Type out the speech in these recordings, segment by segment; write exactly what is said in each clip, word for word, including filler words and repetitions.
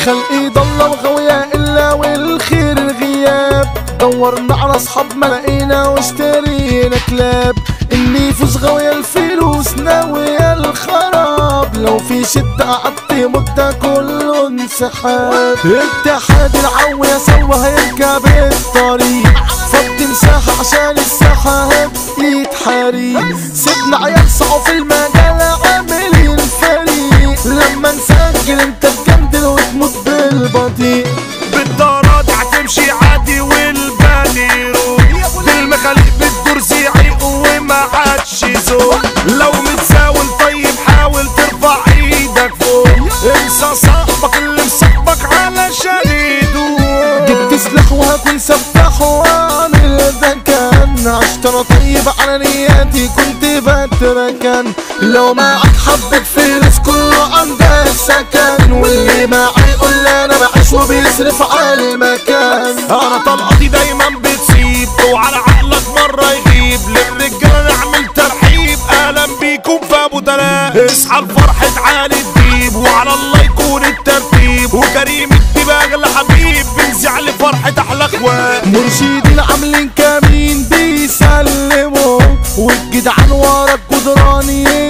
خلقي ضلة وغوية إلا والخير الغياب. دورنا على أصحاب ما لقينا واشترينا كلاب. اللي يفوز غوية الفلوس ناوية الخراب. لو في شدة قعدت مدة كله انسحاب. اتحاد العوية سوا هيركب الطريق. فضي مساحة عشان الساحة هبقيت حريق. سيبنا عيال صعوا في المجال عاملين فريق. لما نسجل انت تجندل وتموت بالبطيء. بالدارات هتمشي عادي والبالي يروح. بالمخاليق بتدور زعيق وما عادش ذوق. لو متساول طيب حاول ترفع ايدك فوق. انسى صاحبك اللي مصاحبك علشان يدوق. جبت سلاح وهكون سفاح وعامل ذكان. عشت انا طيب على نياتي كنت بتركن. لو معك حبة فلوس كله عندك سكن. واللي معي يقول انا بعيش وبيصرف على المكان. انا طلقتي دايما بتسيب وعلى عقلك مرة يغيب. للرجالة نعمل ترحيب اهلا بيكم في ابو دلال. اصحى لفرحة عالي الديب وعلى الله يكون الترتيب. وكريم الديب اغلى حبيب بنزع لفرحة احلى اخوات. مرشدين عاملين كمين بيسلموا. والجدعان ورا الجدران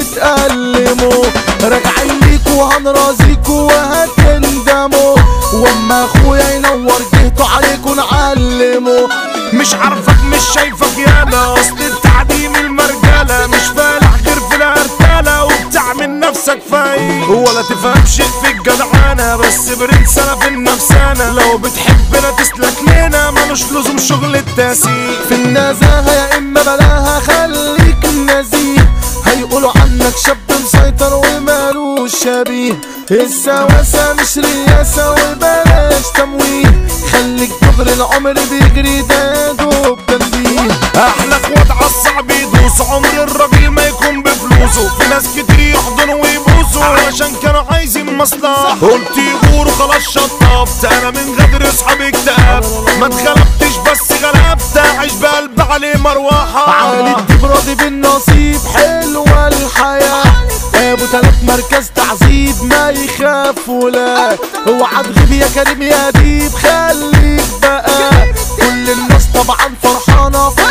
يتألموا. راجعين ليكوا هنرازيكوا وهتندموا. واما اخويا ينور جهته عليكوا نعلموا. مش عارفك مش شايفك يالا. اصل التعديم المرجلة مش فالح غير في الهرتلة. وبتعمل نفسك فايق ولا تفهم شيء في الجدعانة. بس برنس انا في النفسانة. لو بتحبنا تسلك لنا ملوش لزوم شغل التاسيق. في النزاهة يا اما بلاها خليك نزيه. هيقولوا عنك شاب مسيطر ومالوش شبيه. السواسة مش رياسة وبلاش تمويه. خليك دغري العمر بيجري ده دوب تنبيه. احلى اخوات عالصعب يدوسوا. عمر الراجل ما يكون بفلوسه. في ناس كتير يحضنوا ويبوسوا عشان كانوا عايزين مصلحة. قلت يغوروا خلاص شطبت. انا من غدر اصحابي اكتئاب. ما اتغلبتش بس غلبت. عيش بقلب عليه مروحة. عالي الديب راضي بالنصيب حلوة الحياة. ابو تلات مركز تعذيب ما يخاف ولا. اوعى تغيب يا كريم يا ديب خليك بقى. كل الناس طبعا فرحانة في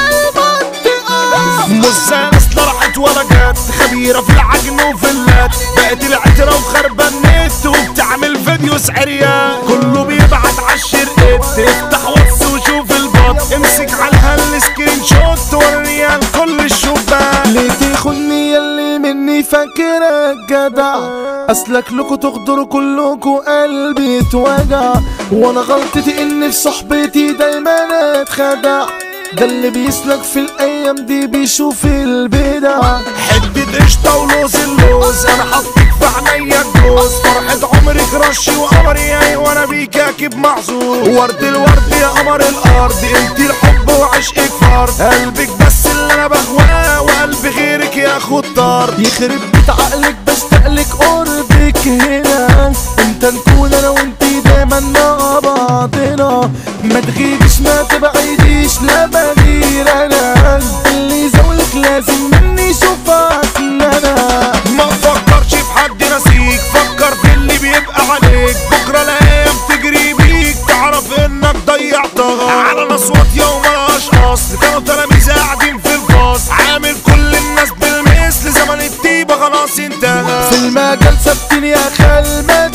المنطقة. مزة ناس لا راحت ولا جت. خبيرة في العجن وفي اللات. بقت العترة وخربة النت. وبتعمل فيديو سعريات. كله بيبعت عالشرقت. افتح واتس وشوف البط. امسك على السكرين شوت وريها لكل الشباب. ليه تخوني ياللي مني فاكرك جدع. اسلك لكوا تغدروا كلكوا قلبي اتوجع. وانا غلطتي ان في صحبتي دايما اتخدع. ده اللي بيسلك في الايام دي بيشوف البدع. حدة قشطة ولوز اللوز. انا حطيك في عينيا الجوز. فرحة عمري كرشي وقمري ايوه انا بيك اكيد محظوظ. ورد الورد يا قمر الارض. انت الحب وعشقك فرد. قلبك بس اللي انا بهواه. وقلب غيرك يا خطار. يخرب بيت عقلك بشتاقلك قربك هنا. امتى نكون انا وانتي دايما مع بعضنا. ما تغيبش ما تبعديش لا بغير انا. اللي يزولك لازم مني يشوفك انا. ما تفكرش في حد ناسيك. فكر في اللي بيبقى عليك. بكره الايام تجري بيك. تعرف انك ضيعتها على ناس واطيه وملهاش اصل. كانوا تلاميذ قاعدين في الفصل. عامل كل الناس بالمثل. زمن الطيبه خلاص انتهى. في المجال ثابتين يا خال ما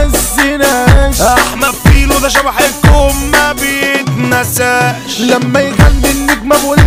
تهزناش. احمد فيلو ده شبح الكون ما بيتنساش. لما يغني النجم ابو